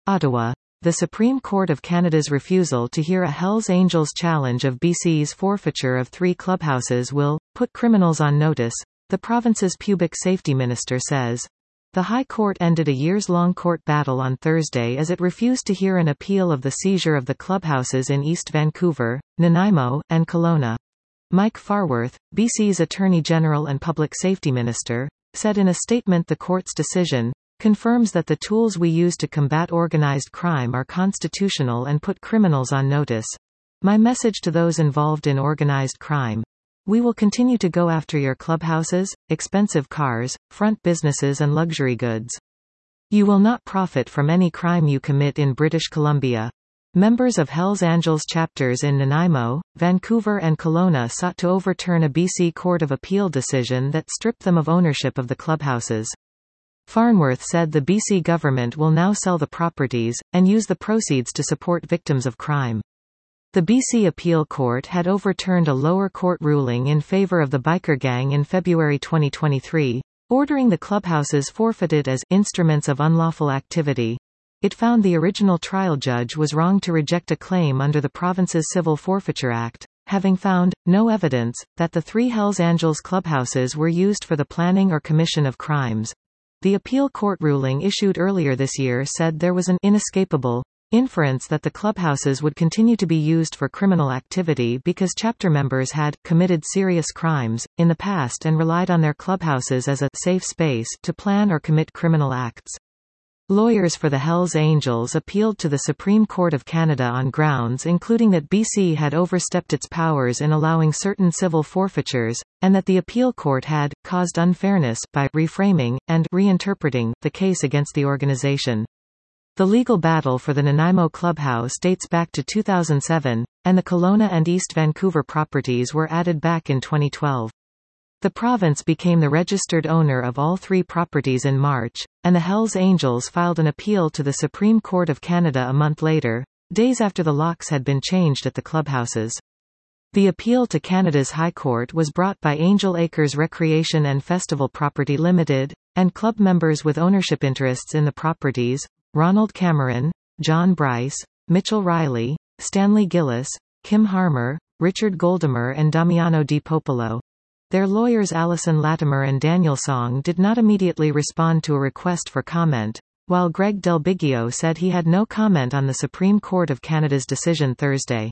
Ottawa. The Supreme Court of Canada's refusal to hear a Hells Angels challenge of BC's forfeiture of 3 clubhouses will put criminals on notice, the province's public safety minister says. The High Court ended a years-long court battle on Thursday as it refused to hear an appeal of the seizure of the clubhouses in East Vancouver, Nanaimo, and Kelowna. Mike Farnworth, BC's Attorney General and Public Safety Minister, said in a statement the court's decision confirms that the tools we use to combat organized crime are constitutional and put criminals on notice. My message to those involved in organized crime. We will continue to go after your clubhouses, expensive cars, front businesses and luxury goods. You will not profit from any crime you commit in British Columbia. Members of Hells Angels chapters in Nanaimo, Vancouver and Kelowna sought to overturn a BC Court of Appeal decision that stripped them of ownership of the clubhouses. Farnworth said the BC government will now sell the properties, and use the proceeds to support victims of crime. The BC Appeal Court had overturned a lower court ruling in favour of the biker gang in February 2023, ordering the clubhouses forfeited as instruments of unlawful activity. It found the original trial judge was wrong to reject a claim under the province's Civil Forfeiture Act, having found no evidence that the 3 Hells Angels clubhouses were used for the planning or commission of crimes. The appeal court ruling issued earlier this year said there was an inescapable inference that the clubhouses would continue to be used for criminal activity because chapter members had committed serious crimes in the past and relied on their clubhouses as a safe space to plan or commit criminal acts. Lawyers for the Hells Angels appealed to the Supreme Court of Canada on grounds including that BC had overstepped its powers in allowing certain civil forfeitures, and that the appeal court had caused unfairness by reframing and reinterpreting the case against the organization. The legal battle for the Nanaimo clubhouse dates back to 2007, and the Kelowna and East Vancouver properties were added back in 2012. The province became the registered owner of all 3 properties in March, and the Hells Angels filed an appeal to the Supreme Court of Canada a month later, days after the locks had been changed at the clubhouses. The appeal to Canada's High Court was brought by Angel Acres Recreation and Festival Property Limited, and club members with ownership interests in the properties, Ronald Cameron, John Bryce, Mitchell Riley, Stanley Gillis, Kim Harmer, Richard Goldamer and Damiano Di Popolo. Their lawyers Alison Latimer and Daniel Song did not immediately respond to a request for comment, while Greg Del Biggio said he had no comment on the Supreme Court of Canada's decision Thursday.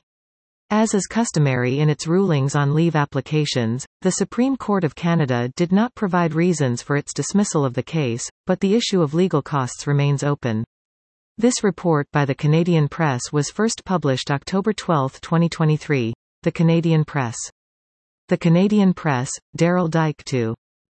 As is customary in its rulings on leave applications, the Supreme Court of Canada did not provide reasons for its dismissal of the case, but the issue of legal costs remains open. This report by the Canadian Press was first published October 12, 2023. The Canadian Press. The Canadian Press, Daryl Dyke 2.